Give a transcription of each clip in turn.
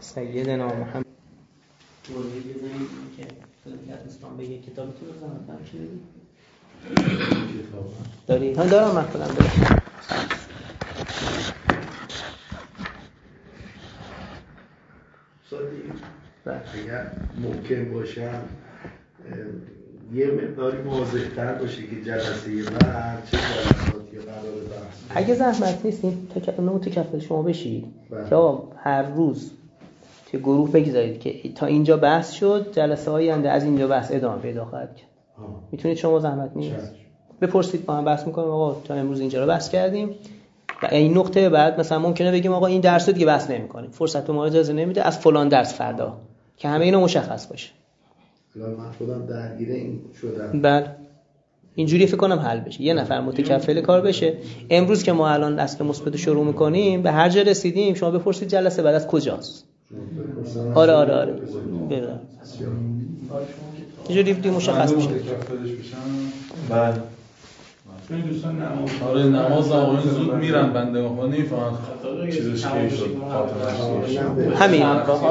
سیدنا محمد دوره بزنید که فلکت اسلام به یک کتابتون رو زمانتم چی بدید؟ داری؟ ها دارم من خودم دارم. اگر ممکن باشم یه مقداری واضح‌تر باشه که جلسه بعد چه جلساتی قرار بحث. اگه زحمت نیست این متکفل شما بشید که آقا هر روز توی گروه بگذارید که تا اینجا بحث شد، جلسه های آینده از اینجا بحث ادامه پیدا خواهد کرد. میتونید شما زحمت نیست بپرسید با هم بحث می‌کنیم آقا تا امروز اینجا رو بحث کردیم و این نقطه بعد مثلا ممکنه بگیم آقا این درس رو دیگه بحث نمی‌کنیم، فرصت ما اجازه نمیده، از فلان درس فردا که همه اینا مشخص باشه. الان من خودم درگیر این شدم. بله اینجوری فکر کنم حل بشه، یه نفر متکفل کار بشه. امروز که ما الان اصل مثبت شروع می‌کنیم به هر جا رسیدیم شما بپرسید جلسه بعد از کجاست. آره بله اینجوری دیگه مشخص میشه. بله چون دوستان نماز آقایون زود میرن بنده خدا نمیفهمن چیزش کی شد همین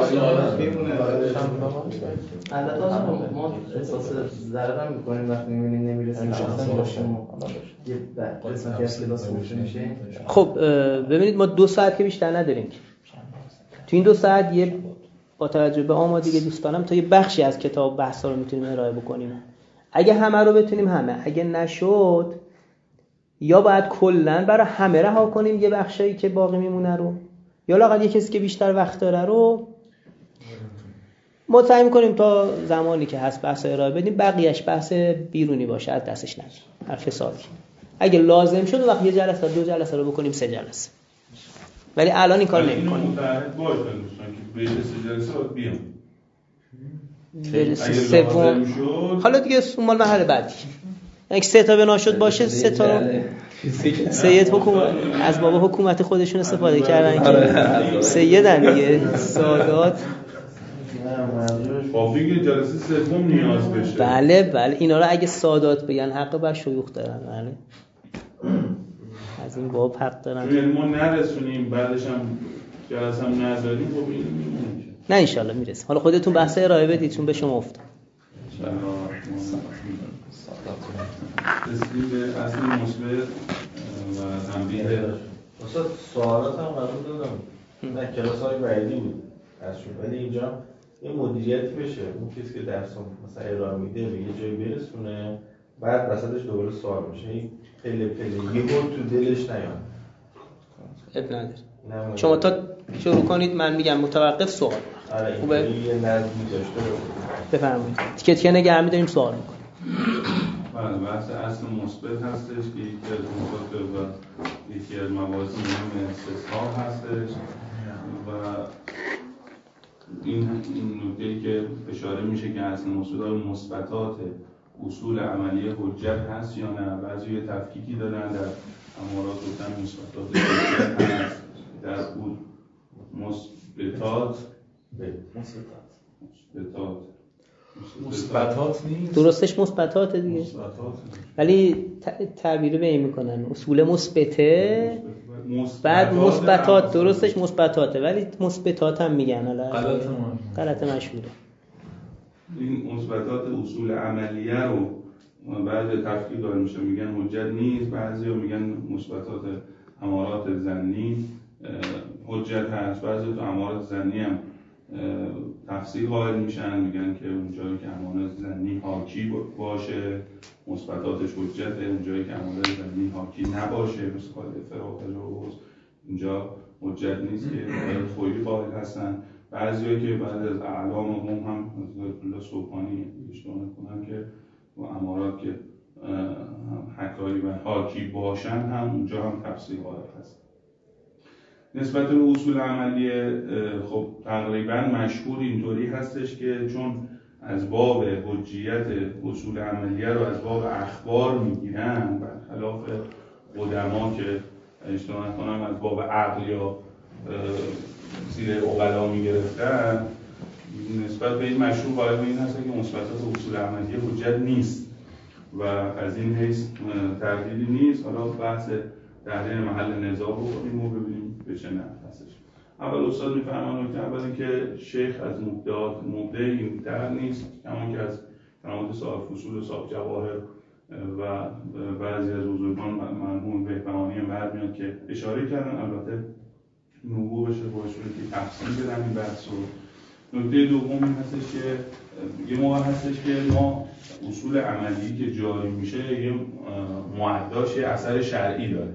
البته ما احساس ضرر هم می‌کنیم وقتی می‌بینیم نمی‌رسیم اصلا باشیم یه قسمتی از کلاس میشه. خب ببینید ما 2 ساعت که بیشتر نداریم. تو این 2 ساعت یه با توجه به آمادگی دوستانم تا یه بخشی از کتاب بحثا رو میتونیم ارائه بکنیم. اگه همه رو بتونیم اگه نشد یا باید کلاً برای همه رها کنیم یه بخشایی که باقی میمونه رو، یا لااقل یه کسی که بیشتر وقت داره رو ما سعی می‌کنیم تا زمانی که هست بحث ارائه بدیم، بقیه‌اش بحث بیرونی باشه از دستش نگیریم هر فسادی. اگه لازم شد وقت یه جلسه 2 جلسه رو بکنیم 3 جلسه، ولی الان این کار نمی‌کنیم. متعهد باشه دوستان که به 3 جلسه باید بیام. برسه سوم حالا دیگه مال مرحله بعدی اگه 3 تا بنا شد باشه 3 تا رو سید حکومت از باب حکومت خودشون استفاده کردن که سیدن دیگه سادات با فکر جلسه سوم نیاز بشه. بله اینا رو اگه سادات بگن حق بر شیوخ دارن. بله از این باب حق دارن. یعنی ما نرسونیم بعدش هم جلسه هم نذاریم خب این میمونه. نه ان شاء الله میرسه. حالا خودتون بحث ارائه بدید چون به شما افتاد. رسیدیم به اصل مثبت و تنبیه. اصلا سوالات هم قبول دادم. نه کلاس‌های بعدی بود. ولی اینجا یه مدیریتی بشه. اون کسی که درس مثلا ارائه میده به یه جایی برسونه بعد وسطش دوباره سوال میشه. پله یهو تو دلش نیاد. اب نداره. شما تا شروع کنید من میگم متوقف سوال. خوبه یه نظمی داشته بفرمایید. تیکه نگه می‌داریم سوال می‌کنیم. بله بحث اصل مثبت هستش که یکی از نکات و یکی از موازی مهم استصحاب هستش و این نکته‌ای که اشاره میشه که اصل مثبتات اصول عملی حجت هست یا نه. بعضی یه تفکیکی دادن در امارات گفتن مثبتات حجت هست، در اون مثبتات نیست. درستش مثبتات دیگه. ولی تعبیر به این میکنن اصول مثبته بعد مثبتات درستش مثبتاته ولی مثبتات هم میگن. حالا غلط مشهوره. این مثبتات اصول عملیه رو بعد تفکیک داره میشه میگن حجت نیست. بعضیا میگن مثبتات امارات ظنی حجت هست. بعضی تو امارات ظنی هم تفصیل قائل میشن میگن که اونجایی که امارات ظنی حاکی باشه مثبتاتش حجته، اونجایی که امارات ظنی حاکی نباشه مثل قاعده فراغ تجاوز اینجا حجت نیست که خویی قائل هستن. بعضیا که بعد از اعلام هم حضرت الله صبحانی اشتباه نکنن که و امارات که حکایی و حاکی باشن هم اونجا هم تفصیل قائل هست. نسبت به اصول عملیه خب تقریبا مشهور اینطوری هستش که چون از باب حجیت اصول عملیه رو از باب اخبار میگیرن برخلاف قدما که اشتباه نکنم از باب عقل یا زیر عقلا میگرفتن، نسبت به این مشهور قائل به این هست که مثبتات اصول عملیه حجت نیست و از این حیث تردیدی نیست. حالا بحث تحلیل محل نزاع رو بکنیم و ببینیم به چه نحو هستش. اول استاد میفهمن نکته اول اینکه شیخ از مبدع این در نیست، کما که از کلمات صاحب فصول و صاحب جواهر و بعضی از بزرگان مرحوم بهبهانی برمیاد که اشاره کردن. البته نبوغ بشه باشون که تفصیل بدن این بحث رو. نکته دوم این هستش که یه موقع هستش که ما اصول عملی که جاری میشه یه معداش یه اثر شرعی داره.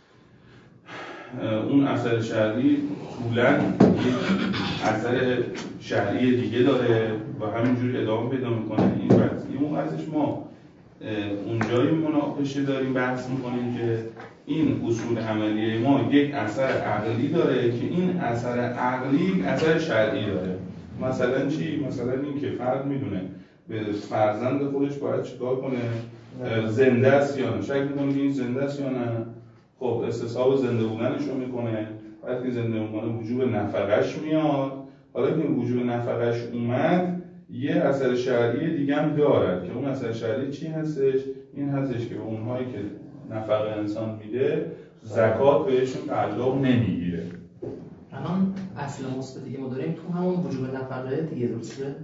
اون اثر شرعی طولاً یک اثر شرعی دیگه داره و همینجوری ادامه پیدا میکنه این بحث. یه موقع هستش ما اونجایی مناقشه داریم بحث میکنیم که این اصول عملیه ما یک اثر عقلی داره که این اثر عقلی اثر شرعی داره. مثلا چی؟ مثلا این که فرد میدونه به فرزند خودش باید چیکار کنه، زنده است یا نه، شک میکنه که این زنده است یا نه، خب استصحاب زنده بودنش رو میکنه. وقتی زنده بودن وجوب نفقش میاد، حالا که وجوب نفقش اومد یه اثر شرعی دیگه هم دارد که اون اثر شرعی چی هستش؟ این هستش که اونهایی که نفقه انسان میده زکات بهشون تعلق نمیگیره. الان اصل مثبتی که ما داریم تو همون وجوب نفقه دیگه، درسته؟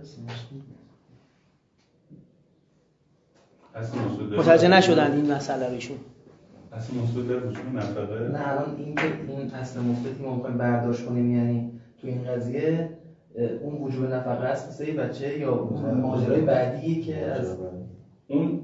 متوجه نشدن این مسئله رو ایشون. اصل مثبت در وجوب نفقه؟ نه الان این که این اصل مثبتی ما می‌خوایم برداشت کنیم، یعنی تو این قضیه اون وجوب نفقه است واسه بچه یا ماجرای بعدی که از اون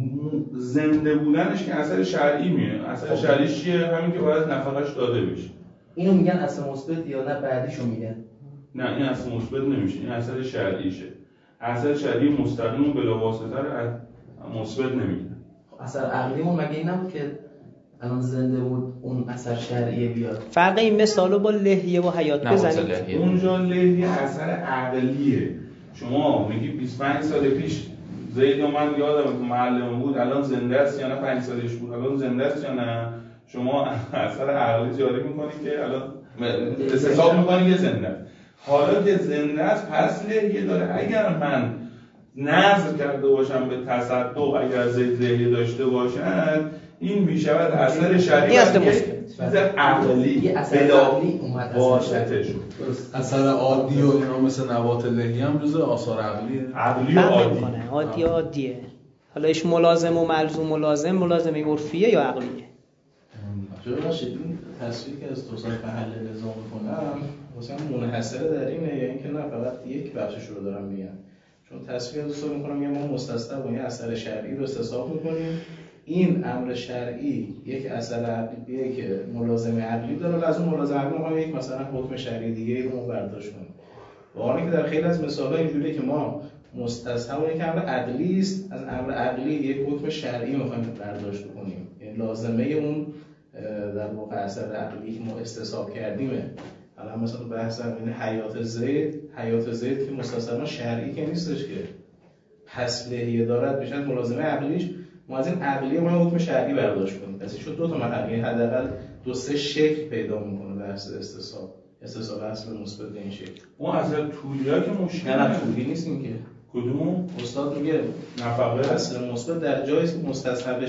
زنده بودنش که اثر شرعی میاد. اثر شرعیش چیه؟ همین که باید نفقش داده بشه. اینو میگن اصل مثبت یا نه بعدیشو میگن؟ نه این اصل مثبت نمیشه، این اثر شرعیشه. اثر شرعی مستقیم و بلاواسطه رو مثبت نمیگن. اثر عقلیمون مگه این نبود که الان زنده بود اون اثر شرعی بیاد؟ فرق این مثالو با لحیه و حیات بزنید. اونجا لحیه اثر عقلیه. شما میگی 25 سال پیش زید و من یادم تو معلم بود، الان زنده است یا نه، 5 سالش بود الان زنده است یا نه، شما اثر عقلی جاری میکنید که الان استصحاب میکنید که زنده است. حالا که زنده است پس لحیه داره. اگر من نظر کرده باشم به تصدق، اگر زید لحیه داشته باشن این میشود اثر شرعی، چیز عقلی بلا واسطه شد. اثر عادی و اینا مثل نبات لحیه هم جزء آثار عقلیه. عقلی عادیه. حالا ایش ملازم و ملزوم ملازمه عرفیه یا عقلیه؟ جواب باشید این تصویری که از توصیف حل نظام میکنم مثلا منحصره در اینه یا اینکه نه فقط یک بخشش رو دارم میگم؟ چون تصویر دوست میکنم میگم ما مستصحب با این اثر شرعی رو استصحاب میکنیم، این امر شرعی یک اثر عقلیه که ملازمه عقلی داره، از اون ملازمه عقلی ما یک مثلا حکم شرعی دیگه رو برداشت کنیم. واقعا که در خیلی از مثال‌ها اینجوریه که ما مستصحب یک امر عقلی است، از امر عقلی یک حکم شرعی می‌خوایم برداشت کنیم، یعنی لازمه اون در واقع اثر عقلی که ما استصحاب کردیمه. الان مثلا تو بحث این حیات زید که مستصحب شرعی که نیستش که پس لحیه دارد میشه ملازمه عقلیش، ما از این عقلی ما حکم شرعی برداشت کنیم. پس شد دو تا مرحله، حداقل 2-3 شکل پیدا میکنه بحث استصحاب اصل مثبت به این شکل. اون اصل طولیا که مشکل نه طولی نیست این که. کدوم؟ استاد میگه نفقه اصل مثبت در جایی که مستصحب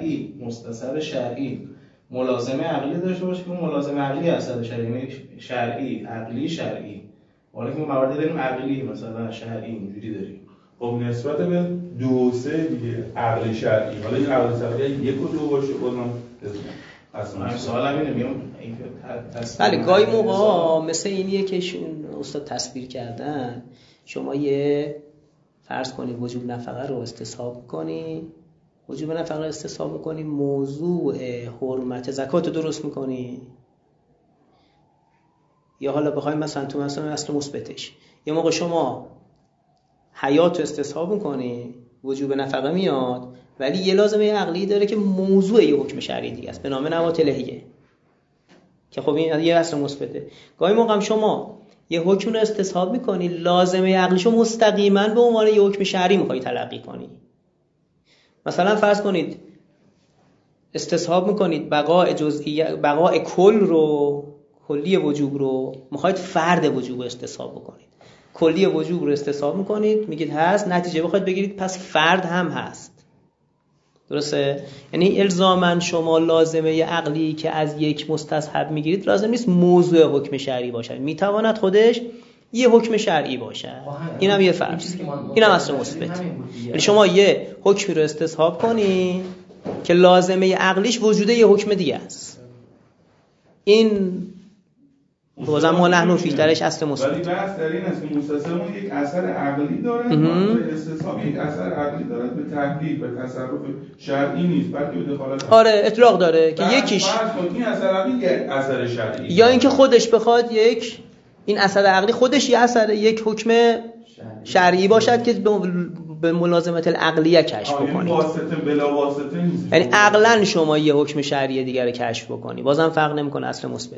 شرعی ملازمه عقلی داشته باشه که اون ملازمه عقلی اصل شرعی عقلی. حالا که ما موارد داریم عقلی مثلا شرعی اینجوری داریم. خب نسبت به 2-3 دیگه عقلی شرعی، حالا این عقلی شرعی 1 و 2 باشه بازم اصلا سوالم اینه میگم بله گاهی موقع مثل اینیه که استاد تصویر کردن، شما یه فرض کنید وجوب نفقه رو استصحاب کنی، موضوع حرمت زکات رو درست میکنی، یا حالا بخوایم مثلا تو مثلا اصل مثبتش یه موقع شما حیات رو استصحاب میکنی وجوب نفقه میاد، ولی یه لازمه عقلی داره که موضوع یه حکم شرعی دیگه است به نام نبات لحیه که خب این یه اصل مثبته. گاهی موقع شما یه حکم رو استصحاب میکنی، لازمه عقلیشو مستقیما به عنوان یه حکم شرعی میخوای تلقی کنی. مثلا فرض کنید استصحاب میکنید بقاء کلی وجوب رو میخواید فرد وجوب استصحاب بکنید. کلی وجوب رو استصحاب میکنید میگید هست، نتیجه بخواید بگیرید پس فرد هم هست. درسته؟ یعنی الزاماً شما لازمه عقلی که از یک مستصحب میگیرید لازم نیست موضوع حکم شرعی باشد، میتواند خودش یه حکم شرعی باشه. اینم یه فرض، اینم اصل مثبت. یعنی شما یه حکمی رو استصحاب کنی که لازمه عقلیش وجود یه حکم دیگه است، این بازم ما نحن فی درش اصل مثبت. ولی بحث در این است که مستصحب یک اثر عقلی دارد، استصحاب یک اثر عقلی دارد، به تحقیق به تصرف شرعی نیست بلکه به دخالت. آره اطلاق داره که یکیش این اثر عقلی یک اثر شرعی، یا اینکه خودش بخواد یک این اثر عقلی خودش یه اثر یک حکم شرعی باشد که به ملازمت العقلیه کشف بکنید. واسطه بلا واسطه نیست. یعنی عقلاً شما یه حکم شرعی دیگر رو کشف بکنی، بازم فرق نمیکنه اصل مثبت.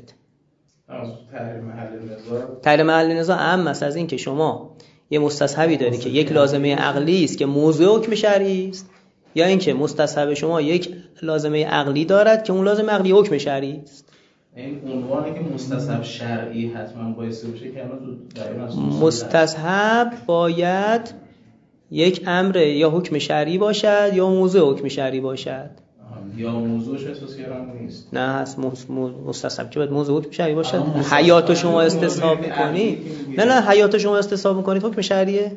تحریم محل نزاع اهم است از این که شما یه مستصحبی داری که یک لازمه عقلی است که موضوع حکم شرعی است، یا اینکه مستصحب شما یک لازمه عقلی دارد که اون لازمه عقلی حکم شرعی است. این عنوانی که مستصحب شرعی حتما باید باشه که تو مستصحب باید یک امر یا حکم شرعی باشد یا موضوع حکم شرعی باشد. یا موضوعش احساس کردن نیست. نه هست مستصحب که باید موضوع حکم شرعی باشد. حیات شما استصحاب می‌کنی، نه حیات شما استصحاب می‌کنید حکم شرعیه،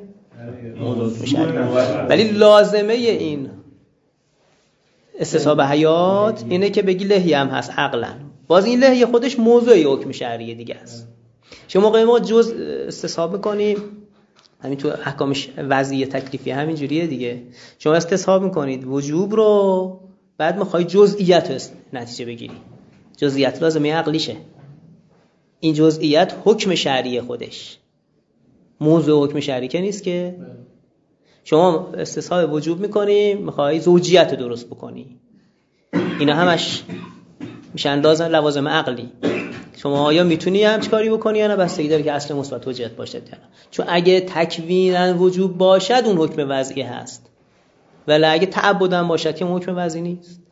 ولی لازمه این استصحاب حیات اینه که بگی لحیه هم هست عقلاً، باز این لحیه خودش موضوعی حکم شرعی دیگه است. شما موقعی ما جز استصحاب می‌کنیم، همین تو احکام وضعی تکلیفی همین جوریه دیگه، شما استصحاب می‌کنید وجوب رو، بعد می‌خوای جزئیات رو نتیجه بگیری، جزئیات لازمه عقلیشه، این جزئیات حکم شرعی خودش، موضوع حکم شرعی که نیست که. شما استصحاب وجوب می‌کنی، می‌خوای زوجیت رو درست بکنی، اینا همش میشن لوازم عقلی. شما آیا میتونی هم چیکاری بکنی یا نه، بستگی داره که اصل مثبت حجت باشه یا نه. چون اگه تکوینا وجوب باشد اون حکم وضعی هست، ولی اگه تعبداً باشد که اون حکم وضعی نیست.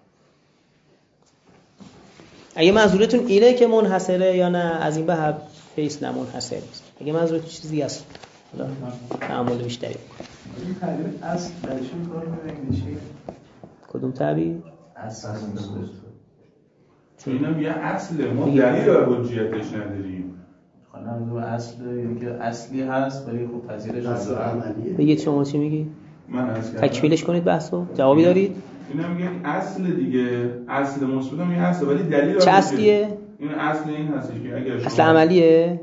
اگه منظورتون اینه که منحصره یا نه، از این به حیث نه منحصر نیست. اگه منظورتون چیزی هست تعامل بیشتری بکنید. این تعبیر اصل برای چی کار می‌کنید؟ کدوم تعبیر؟ اصل چون اینم یه اصله، ما دلیل حجیتش نداریم. خانم دو اصل یعنی که اصلی هست ولی خب پذیرش عملیه. بگید شما چی میگی؟ من عرض کردم تکمیلش کنید بحثو، جوابی دارید؟ اینا میگن اصل دیگه، اصل مثبت هم یه اصل ولی دلیل چه اصلیه؟ این اصل این هستش که اگر اصل عملیه؟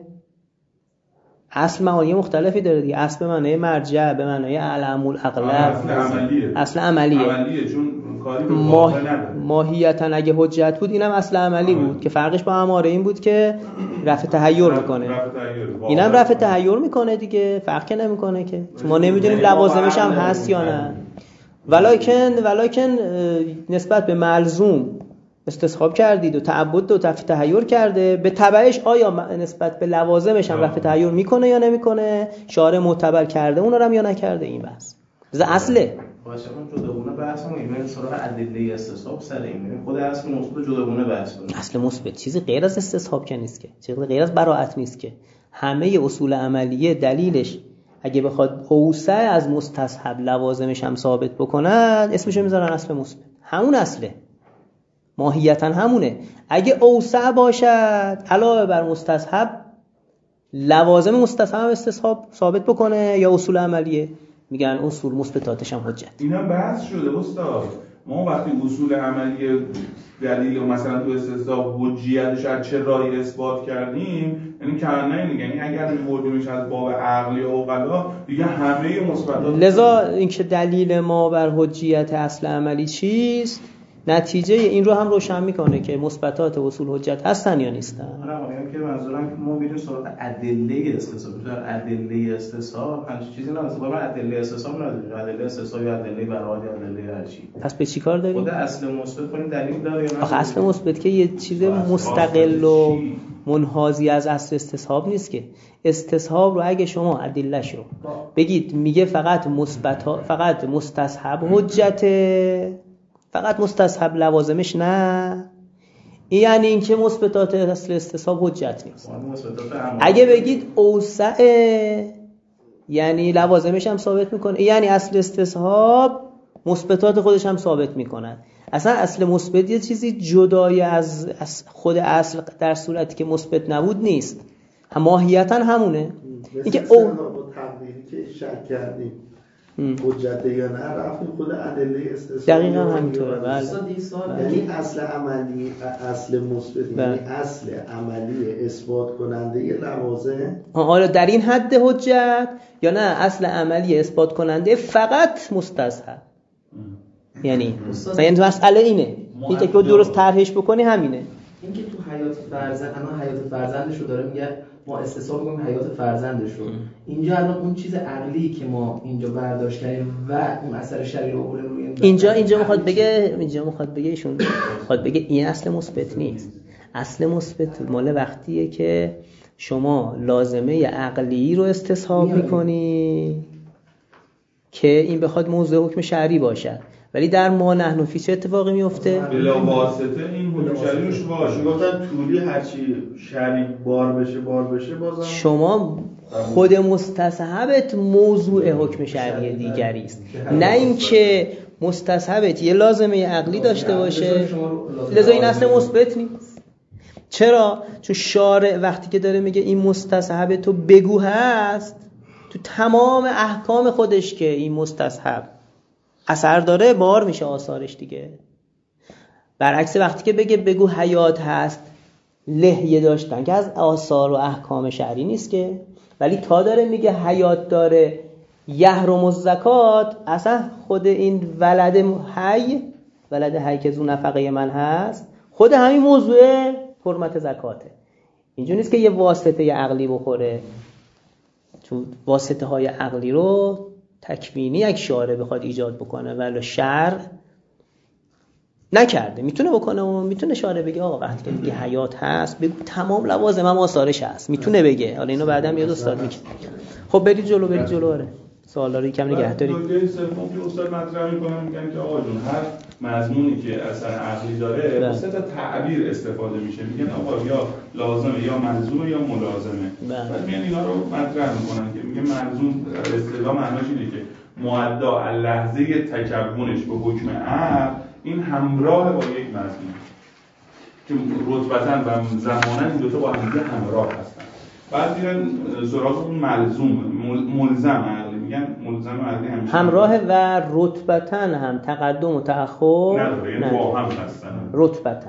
اصل معانی مختلفی داره دیگه. اصل به معنای مرجع، به معنای علم الاغلب. اصل عملیه. اصل عملیه چون کاری به واقع نداره. ماهیتاً اگه حجت بود اینم اصل عملی بود که فرقش با اماره این بود که رفع تحیر میکنه. اینم رفع تحیر میکنه دیگه، فرق که نمیکنه که. ما نمیدونیم لوازمش هم هست یا نه. ولکن نسبت به ملزوم استصحاب کردید و تعبد و رفع تحیر کرده، به تبعش آیا نسبت به لوازمش هم رفع تحیر میکنه یا نمیکنه، شارع معتبر کرده اون رو هم یا نکرده، این بحث اصله. باشه من جداگونه بحثمون این سراغ ادله استصحاب سر این خود اصل مثبت جداگونه بحث کنیم. اصل مثبت چیزی غیر از استصحاب که نیست که، چیزی غیر از براءت نیست که. همه اصول عملیه دلیلش اگه بخواد اوسع از مستصحب لوازمش هم ثابت بکند اسمش رو میذارن اصل مثبت. همون اصله، ماهیتا همونه. اگه اوسع باشد علاوه بر مستصحب لوازم مستصحب هم استصحاب ثابت بکنه یا اصول عملیه، میگن اصول مثبتاتش هم حجت. اینا بحث شده استاد. ما وقتی اصول عملی دلیل مثلا تو استصحاب حجیتش از چه راهی اثبات کردیم، یعنی کنه میگن اگر می‌بردیمش از باب عقلی و عقلا دیگه همه مثبتات. لذا اینکه دلیل ما بر حجیت اصل عملی چیست، نتیجه این رو هم روشن میکنه که مثبتات اصول حجت هستن یا نیستن. آره که منظورم که ما میریم سراغ ادله استصحاب. در ادله استصحاب همچین چیزی نیست. ما ادله استصحاب نداریم. ادله استصحاب یا ادله براءت یا ادله هر چی. پس به چی کار داریم؟ خود اصل مثبت کنیم دلیل داره یا نه؟ آخه اصل مثبت که یه چیز مستقل و منحازی از اصل استصحاب نیست که. استصحاب رو اگه شما ادله‌شو بگید میگه فقط مستصحب حجته، فقط مستصحب لوازمش نه، یعنی این که مثبتات اصل استصحاب حجت نیست. اگه بگید اوسع یعنی لوازمش هم ثابت میکنه، یعنی اصل استصحاب مثبتات خودش هم ثابت میکنن. اصلا اصل مثبت یه چیزی جدای از خود اصل در صورتی که مثبت نبود نیست، ماهیتا همونه. اینکه او تقدیری که شک کردیم حجت یا نه رفتیم خود ادله استثنا دقیقاً همینطوره. بله یعنی اصل عملی، اصل مثبت یعنی اصل عملی اثبات کننده لوازم. حالا در این حد حجت یا نه اصل عملی اثبات کننده فقط مستصحب. یعنی مسئله اینه، این که درست طرحش بکنی همینه. این که تو حیات فرزند، الان حیات فرزندش رو داره میگه ما استصحاب می‌کنیم حیات فرزندش رو. اینجا الان اون چیز عقلی که ما اینجا برداشت کردیم و اون اثر شرعی رو آوردیم روی اینجا میخواد بگه ایشون میخواد بگه این اصل مثبت نیست. اصل مثبت مال وقتیه که شما لازمه عقلی رو استصحاب می‌کنی که این بخواد موضوع حکم شرعی باشه. ولی در ما نحن فی چه اتفاقی میفته؟ بلا واسطه این حکم شرعی روش باشه. گفتن طولی هرچی شرعی بار بشه بازم شما خود مستصحبت موضوع حکم شرعی دیگری است، نه اینکه مستصحبت یه لازمه عقلی داشته باشه. لذا این اصل مثبت نیست. چرا؟ چون شارع وقتی که داره میگه این مستصحب تو بگو هست، تو تمام احکام خودش که این مستصحب اثر داره بار میشه آثارش دیگه. برعکس وقتی که بگه بگو حیات هست، لحیه داشتن که از آثار و احکام شرعی نیست که، ولی تا داره میگه حیات داره یحرم الزکات، اصلا خود این ولد حی که زو نفقه من هست خود همین موضوع حرمت زکاته. اینجوری نیست که یه واسطه عقلی بخوره. چون واسطه های عقلی رو تکوینی یک شارع بخواد ایجاد بکنه ولی شرع نکرده، میتونه بکنه و میتونه شارع بگه آقا وقتی که دیگه حیات هست بگو تمام لوازم هم آثارش هست، میتونه بگه. حالا اینو بعدم یاد استاد میگه. خب برید جلو. آره سوالا رو یکم نگه دارید. نکته سوم که استاد مطرح میکنن میگن که آقا جون هر مضمونی که اثر عقلی داره واسه تعبیر استفاده میشه. میگن آقا یا لازمه یا ملزومه یا ملازمه. بعد میگن اینا رو مطرح میکنن که میگه ملزوم اصطلاح معناش اینه که مؤدا لحظه تکونش به حکم عقل این همراه با یک مضمون که رتبتاً و زماناً این دو تا با هم دیگه همراه هستن. بعد میرن سراغ اون ملزوم ملزم عقلی. میگن ملزم عقلی همیشه همراه و رتبتاً هم تقدم و تأخر نداره، یعنی با هم هستن. رتبتاً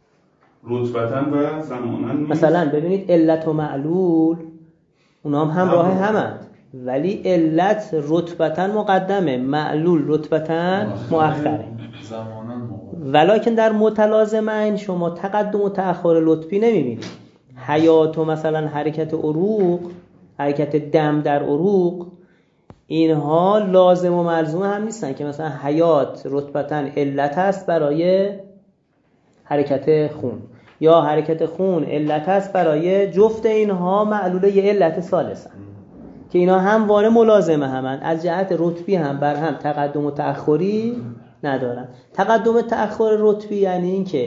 و زماناً مثلا ببینید علت و معلول اونا هم راه همند، ولی علت رتبتاً مقدمه، معلول رتبتاً مؤخره. ولکن در متلازمین شما تقدم و تأخر لطفی نمیبینید. حیات و مثلا حرکت عروق، حرکت دم در عروق، اینها لازم و ملزوم هم نیستن که مثلا حیات رتبتاً علت هست برای حرکت خون یا حرکت خون علت هست برای جفت اینها معلوله یه علت ثالثن که اینا همواره ملازمه همن، از جهت رتبی هم بر هم تقدم و تأخری ندارن. تقدم و تأخر رتبی یعنی این که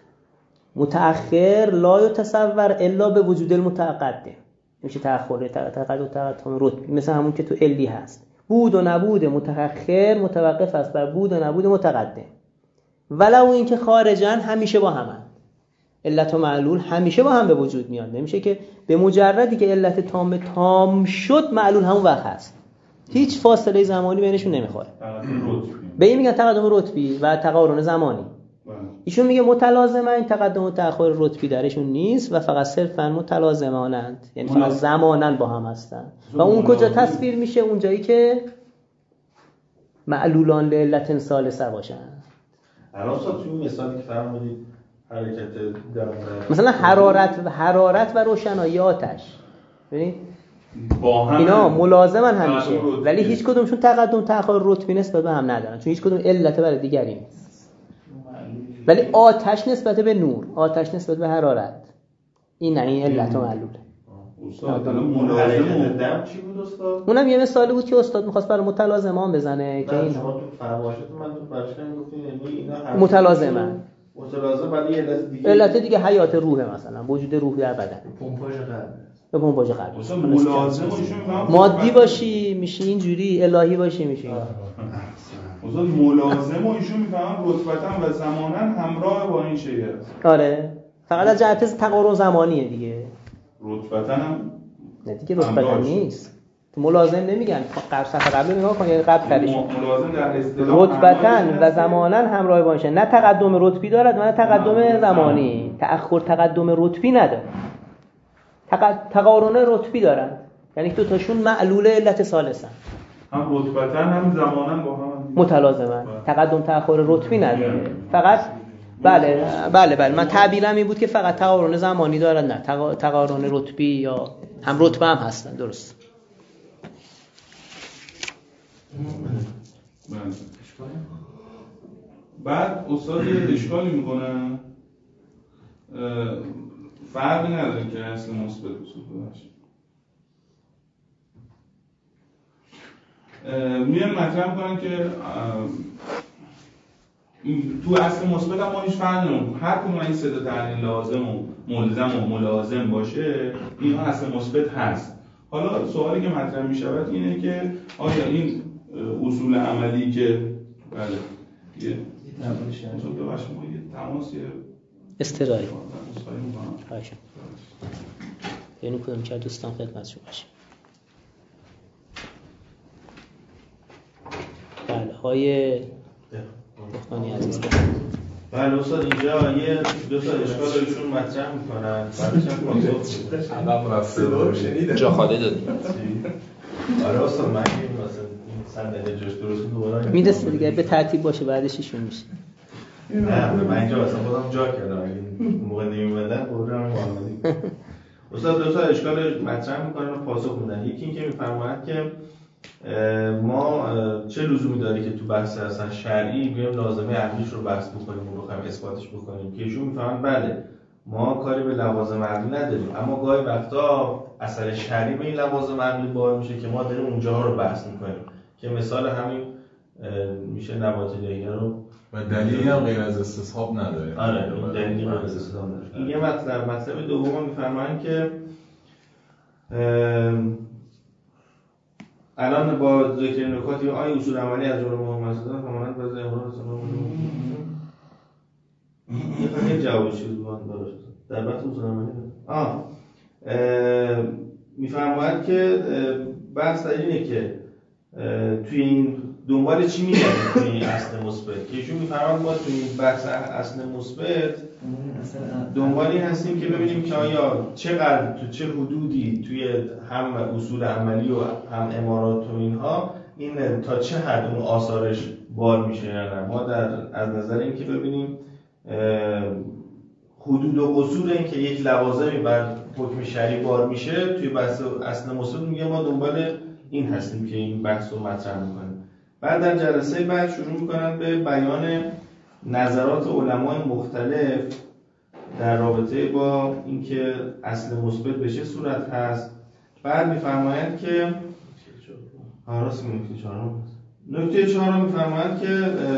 متأخر لا یتصور الا به وجود المتقدم. میشه تأخر تقدم و تأخر رتبی مثل همون که تو علی هست، بود و نبود متأخر متوقف است بر بود و نبود متقدم، ولو این که خارجاً همیشه با همن. علت و معلول همیشه با هم به وجود میاد. نمیشه که به مجردی که علت تام شد معلول همون وقت هست، هیچ فاصله زمانی بینشون نمیخوره. به این میگن تقدم رتبی و تقارن زمانی. ایشون میگه متلازمه این تقدم و تأخر رتبی درشون نیست و فقط صرفاً متلازمانند، یعنی فقط زماناً با هم هستن. و اون کجا تصویر میشه؟ اونجایی که معلولان لعلت ثالثه باشن. الان تو این مثالی که فرمودید حرکت مثلا حرارت و روشنایی آتش، ببینید با هم اینا ملازمن همیشه، ولی هیچ کدومشون تقدم تأخر رتبی نسبت به هم ندارن، چون هیچ کدوم علت برای دیگری نیست. ولی آتش نسبت به نور، آتش نسبت به حرارت، این نه، این علت و معلوله. استاد ملازم دم چی بود استاد؟ اونم یه مثالی بود که استاد می‌خواست برای متلازمان بزنه که این شما تو فرمایشاتون من تو برشتم گفتین یعنی اینا متلازمن. متلازم ولی علت دیگه حیات روح، مثلا وجود روح در بدن، پمپاژ قلب، به پمپاژ قلب. مثلا ملازم مادی باشی میشی اینجوری، الهی باشی میشی. استاد ملازم و ایشون میفهمن رتبتاً و زماناً همراه با این شیء است. آره فقط از جهت تقارن زمانیه دیگه. رتبتاً هم نه دیگه رتبتاً نیست. ملازم نمیگن. صفحه قبل نگاه کن یعنی قبل کردش. ملازم در اصطلاح رتبتاً و زماناً همراه باشه. نه تقدم رتبی دارد و نه تقدم زمانی. تأخر تقدم رتبی نداره. تقارن رتبی دارن. یعنی دو تاشون معلول علت ثالثن. هم رتبتاً هم زماناً با هم متلازمن. تقدم تأخر رتبی نداره. فقط بله من تعبیرم این بود که فقط تقارن زمانی دارن، نه تقارن رتبی یا هم رتبه هم هستن. درست. بعد استاد یه اشکالی میکنن، فرقی نداره که اصل مثبت اصول باشه. میان مطرح میکنن که تو اصل مثبت هم ما هیچ فرقی نمیکنه، هر کدوم این سه تا تعلیل لازم و ملزم و ملازم باشه اینها اصل مثبت هست. حالا سوالی که مطرح میشود اینه که آیا این اصول عملی که بله یه تماس استرایی خواهشم یعنی کدوم که دوستان خدمتشون باشه. بله های بخوانی عزیز. بله استاد اینجا یه دو تا اشکال ایشون مطرح میکنن، بعدش هم پاسخ عقب رفته بود جا خالی دادیم. آره استاد من این واسه این صندلی جاش درست دوباره میدسته دیگه به ترتیب باشه بعدش ایشون میشه. نه من اینجا واسه خودم جا کردم، اگه موقع نمیومدن خودم محمدی. استاد دو تا اشکال مطرح میکنن و پاسخ میدن. یکی این که میفرمایند که ما چه لزومی داره که تو بحث اصلا شرعی بیایم لازمه عقلیش رو بحث بکنیم و بخوایم اثباتش بکنیم، که ایشون میفهمن بله ما کاری به لوازم عقلی نداریم، اما گاهی وقتا اثر شرعی به این لوازم عقلی بار میشه که ما داریم اونجاها رو بحث میکنیم، که مثال همین میشه نبات لهیه رو و دلیلی هم غیر از استصحاب نداره. آره این دلیلی غیر از استصحاب نداره. این یه مطلب دوم میفرمایند که الان با ذکر نکاتی آیا اصول عملی از جمله محمد صدق همانند با امروز یه جواب چیز بود داره در بحث اصول عملی میفرماید که بحث در اینه که توی این دنبال چی میگردیم توی این اصل مثبت، که ایشون میفرماید ما توی این بحث اصل مثبت دنبال این هستیم که ببینیم که آیا چقدر تو چه حدودی توی هم اصول عملی و هم امارات و اینها این تا چه حد اون آثارش بار میشه یا نه. ما از نظر این که ببینیم حدود و قصور این که یک لوازمی بر حکم شرعی بار میشه توی بحث اصل مثبت میگه ما دنبال این هستیم که این بحث رو مطرح میکنیم. بعد در جلسه بعد شروع میکنن به بیان نظرات علمای مختلف در رابطه با اینکه اصل مثبت به چه صورت هست. بعد میفرمایند که نکته چهارم میفرمایند که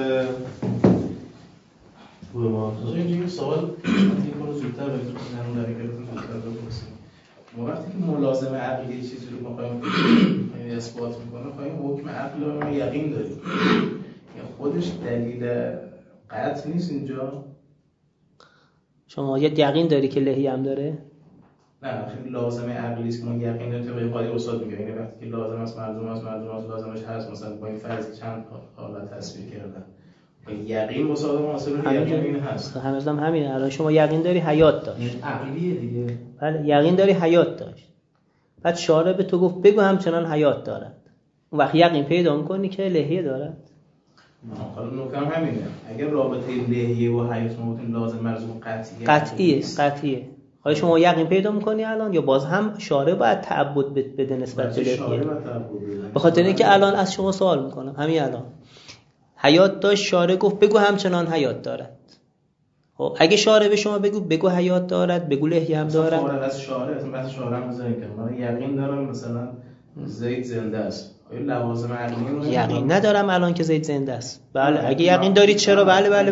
اینجا سوال این رو زودتر بگیم در این زودتر بپرسیم. ما وقتی که ملازمه عقلی چیزی رو می‌خوایم اثبات می‌کنیم، خواهیم حکم عقل رو ما یقین داریم. یا خودش دلیل قطع نیست اینجا. شما یقین داری که لهی هم داره؟ نه خیلی لازمه عقلی است که ما یقین داریم. طبق قاعده استاد میگه یعنی وقتی که لازم است ملزوم است لازمش هست، مثلا با این فرض چند حالت تصویر کردن. یقین مصادمه حاصل یقین هست. هنوزم همینه. الان شما یقین داری حیات داشت. عقلیه دیگه. بله یقین داری حیات داشت. بعد شارع به تو گفت بگو همچنان حیات دارد. اون وقت یقین پیدا می‌کنی که لهیه دارد. حالا نکته‌ام همینه. اگر رابطه لهیه و حیات ممکن لازم ملزوم قطعیه. حالا شما یقین پیدا می‌کنی الان یا باز هم شارع باید تعبد بده نسبت به لهیه؟ به خاطر اینکه الان از شما سوال می‌کنم همین الان حیات داشت، شارع گفت بگو همچنان حیات دارد. خب اگه شارع به شما بگو حیات دارد، بگو لهیه هم دارد. فارغ از شارع اصلا بحث شارع هم بزنید که من یقین دارم مثلا زید زنده است. آیا لوازم عقلی رو یقین ندارم الان که زید زنده است. بله اگه یقین دارید چرا؟ بله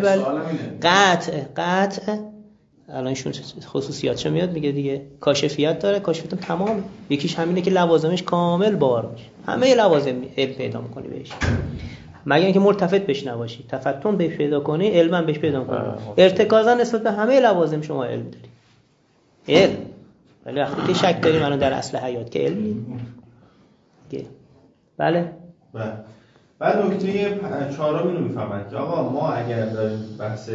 قطع الان ایشون خصوصیاتش میاد میگه دیگه کاشفیت داره. کاشفیت تمام یکیش همینه که لوازمش کامل بار میشه. همه لوازم پیدا می‌کنی بهش. مگر اینکه ملتفت بهش نباشی، تفتن بهش پیدا کنی، علم هم بهش پیدا کنی. ارتکازا نسبت به همه لوازم شما علم داری. علم. ولی وقتی که شک داریم الان در اصل حیات که علم نیست. بله. بعد نکته چهارم اینو میفهمن که آقا ما اگر داریم بحث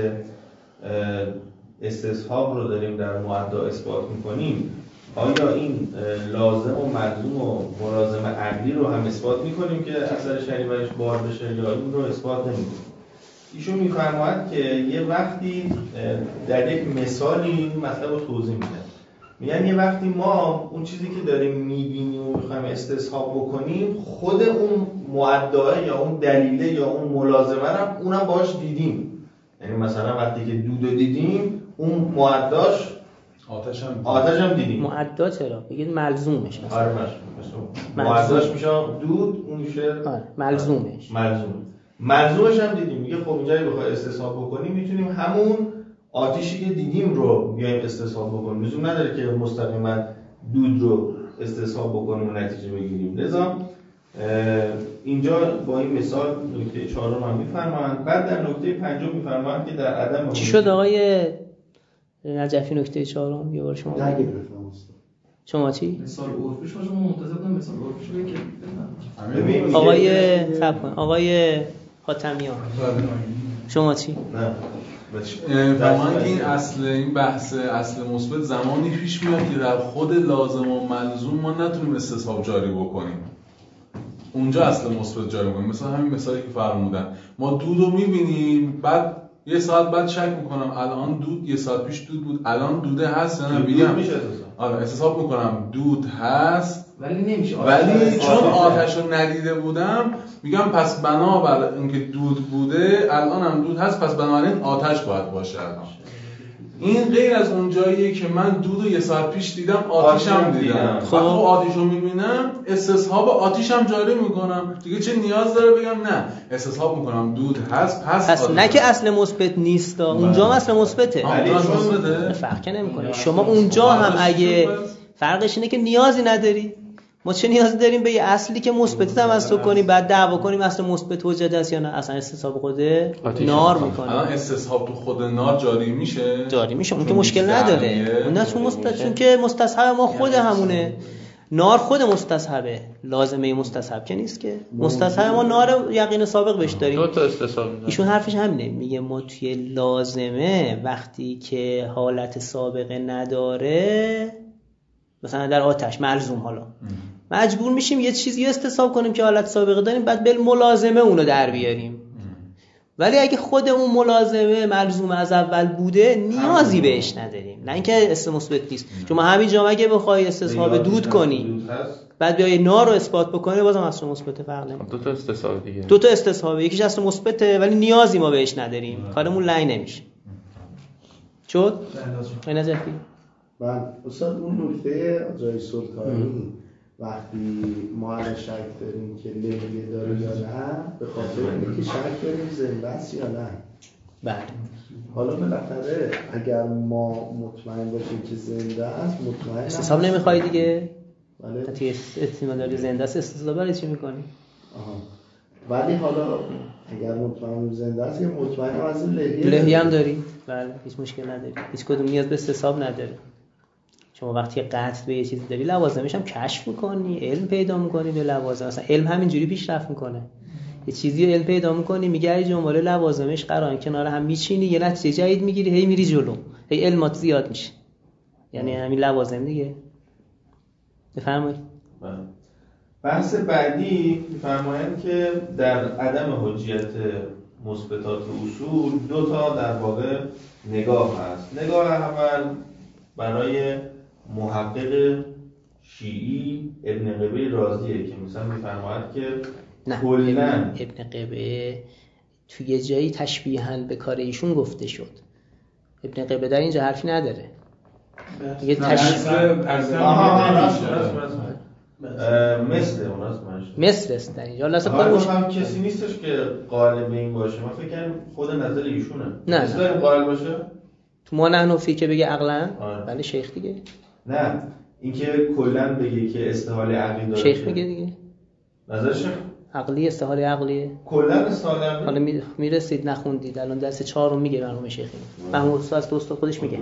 استصحاب رو داریم در معدا اثبات میکنیم، آیا این لازم و ملزوم و ملازم عقلی رو هم اثبات میکنیم که اثر شریعتش بار بشه یا این رو اثبات نمیکنیم؟ ایشون میفرماید که یه وقتی در یک مثالی این مطلب رو توضیح میدن. میگن یه وقتی ما اون چیزی که داریم میبینیم و میخوایم استصحاب بکنیم، خود اون معداه یا اون دلیله یا اون ملازمه هم اونم باهاش دیدیم. یعنی مثلا وقتی که دودو دیدیم اون معداش آتش هم دیدیم. معدا چرا؟ بگید ملزومش مثلا. آره معداش میشه دود، اون میشه ملزومش هم دیدیم. میگه خب اینجا بخوای استصحاب بکنیم میتونیم همون آتیشی که دیدیم رو بیایم استصحاب بکنیم. لزوم نداره که مستقیما دود رو استصحاب بکنیم و نتیجه بگیریم. لذا اینجا با این مثال نکته چهارم هم میفرمایند. بعد در نکته پنجم میفرمایند که در عدم چی شد آقای نجفی نکته چهارم؟ یه بار شما شما چی؟ مثال عرفی شما منتظر بودم مثال عرفی رو که آقای خاتمیان شما چی؟ نه فهمن که این بحث اصل مثبت زمانی پیش میاد که در خود لازم و ملزوم ما نتونیم استصحاب جاری بکنیم، اونجا اصل مثبت جاری بکنیم. مثلا همین مثالی که فرمودن، ما دود رو میبینیم، بعد یه ساعت بعد شک میکنم الان دود، یه ساعت پیش دود بود، الان دوده هست یا نه، بگم آره استصحاب میکنم دود هست ولی نمیشه، ولی چون آتش رو ندیده بودم میگم پس بنابر اینکه دود بوده الان هم دود هست، پس بنابراین آتش باید باشه الان. این غیر از اون جاییه که من دود رو یه ساعت پیش دیدم، آتیش هم دیدم. خب آتیش رو میبینم، استصحاب آتیش هم جاری میکنم دیگه. چه نیاز داره بگم نه استصحاب میکنم دود هست پس نه که اصل مثبت نیست، اونجا هم اصل مثبته. فرق که نمیکنه. شما اونجا هم اگه فرقش اینه که نیازی نداری. ما چه نیازی داریم به یه اصلی که مثبتی تمسک کنیم بعد دعوا کنیم اصل مثبت حجت است یا نه؟ اصلا استصحاب خود نار میکنه. الان استصحاب تو خود نار جاری میشه اون که مشکل نداره. اون نه چون که مستصحب ما خود همونه. نار خود مستصحبه، لازمه مستصحب که نیست که. مستصحب ما نار یقین سابق بهش داریم. دو تا استصحاب. ایشون حرفش همینه، میگه ما توی لازمه وقتی که حالت سابقه نداره، مثلا در آتش ملزوم، حالا مجبور میشیم یه چیزی استصحاب کنیم که حالت سابقه داریم، بعد بالملازمه اونو در بیاریم. ولی اگه خود اون ملازمه ملزوم از اول بوده نیازی بهش نداریم، نه اینکه اسم مثبت نیست. چون ما همینجا اگه بخوای استصحاب دود کنی بعد بیای نار رو اثبات بکنی بازم اصل مثبت فرق نمیکنه. دو تا استصحاب دیگه، دو تا استصحاب، یکیش اصل مثبته ولی نیازی ما بهش نداریم، کارمون لای نمیشه. شد؟ اینا جفی من استاد اون نکته آقای سلطانی وقتی ما الان شک داریم که لحیه داره یا نه، به خاطر اینکه شک داریم زنده است یا نه. بله. حالا بالاخره اگر ما مطمئن باشیم که زنده است، مطمئن استصحاب نمیخوای دیگه؟ بله. حتی احتمال داره زنده است، استصحاب برای چی میکنی؟ ولی حالا اگر مطمئن زنده است، یه مطمئن از لحیه هم داری؟ بله، هیچ مشکل نداری. هیچ کدوم نیاز به استصحاب نداری. شما وقتی قطع به یه چیزی داری لوازمش هم کشف میکنی، علم پیدا میکنی به لوازم. مثلا علم همینجوری پیشرفت میکنه، یه چیزی رو علم پیدا میکنی، میگه جمله لوازمش قرار کنار هم میچینی، یه نتیجه جدید میگیری، هی میری جلو، هی علمات زیاد میشه. یعنی همین لوازم دیگه. بفرمایید. بحث بعدی میفرمایند که در عدم حجیت مثبتات اصول دو تا در واقع نگاه هست. نگاه اول برای محقق شیعی ابن قبه رازیه که مثلا میفرماید که کلاً ابن قبه توی یه جایی تشبیهاً به کار ایشون گفته شد. ابن قبه در اینجا حرفی نداره. یه مثل است در اینجا. لازم هم کسی نیستش که قائل به این باشه. من فکر کنم خود نظر ایشونه. نه قائل باشه. تو ما نحنفی که بگه عقلاً، بله شیخ دیگه. نه اینکه کلاً بگه که استحاله عقلی داره. شیخ میگه دیگه. نظر شیخ عقلی استحاله عقلیه کلا استحاله عقلی. حالا میرسید نخوندید الان درس 4 رو میگه مرحوم شیخی. محمود استاد دوست خودش میگه.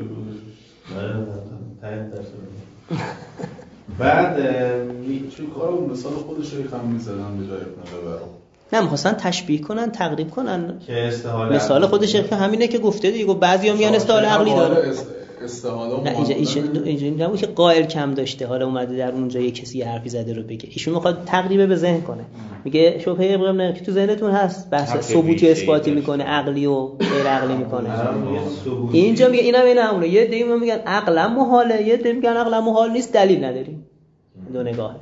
بعد چه کارو مثال خودش رو هم می‌زدن به جای ابن قبرو. نه می‌خواستن تشبیه کنن، تقریب کنن که استحاله مثال خودش که همینه که گفته دیگه. بعضیا میگن استحاله عقلی داره. استحاله نه اینجا نبود که قائل کم داشته، حالا اومده در اونجا یه کسی حرفی زده رو بگه. ایشون میخواد تقریبا به ذهن کنه. میگه شبهه ابراهیم که تو ذهنتون هست، بحث ثبوتی اثباتی میکنه، عقلی و غیر عقلی میکنه. اینجا میگه اینا همونه. یه عده میگن عقلا محاله، یه عده میگن عقلا محال نیست، دلیل نداریم. دو نگاهه.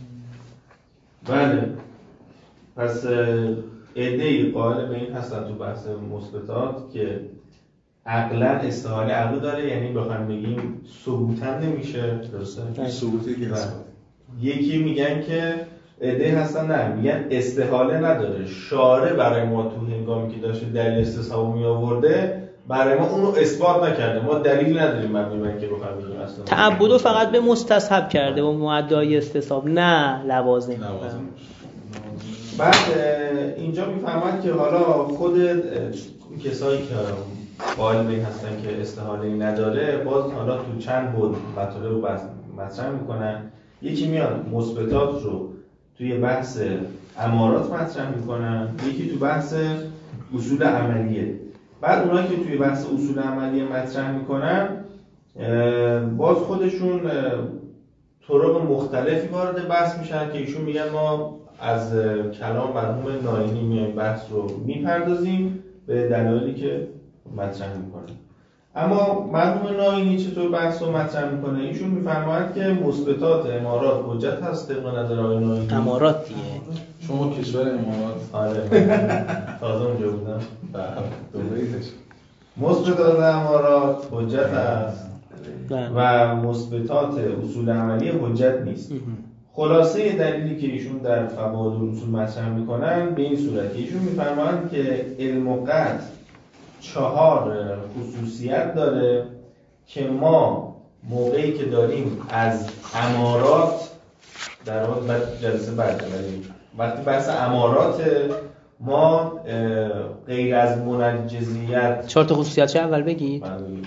بله. پس عده‌ای قائل به این هستن تو بحث مثبتات که عقلا استحاله عقلی داره، یعنی بخوام بگیم ثبوتا نمیشه، درسته؟ ثبوتی که یکی میگن که عده هستن نه، میگن استحاله نداره، شارع برای ما تو هنگامی که داشته دلیل استصحاب می آورده برای ما اونو اثبات نکرده، ما دلیل نداریم مبنی بر اینکه بخوام بگیم اصلا تعبدو فقط به مستصحب کرده و مدعای استصحاب، نه لوازم. بعد اینجا میفهمن که حالا خود کسایی که قائل به این هستن که استحاله نداره، باز حالا تو چند بود مطالب رو مطرح میکنن. یکی میاد مثبتات رو توی بحث امارات مطرح میکنن، یکی تو بحث اصول عملیه. بعد اونایی که توی بحث اصول عملیه مطرح میکنن باز خودشون طرق مختلفی وارد بحث میشن که ایشون میگن ما از کلام مرحوم ناینی میایم بحث رو میپردازیم به دلایلی که مطرح میکنه. اما مرحوم ناینی چطور بحث رو مطرح میکنه؟ ایشون میفرماید که مثبتات امارات حجت هست طبق نظر آقای ناینی. امارات دیگه شما کشور امارات. آره تازه اونجا بودم. دوباره مثبتات امارات حجت هست و مثبتات اصول عملی حجت نیست. خلاصه دلیلی که ایشون در فوائد اصول مطرح میکنن به این صورت، ایشون میفرمایند که علم و قطع 4 خصوصیت داره که ما موقعی که داریم از امارات در واقع جلسه بعد وقتی بحث امارات ما غیر از منجزیت 4 تا خصوصیتش اول بگید.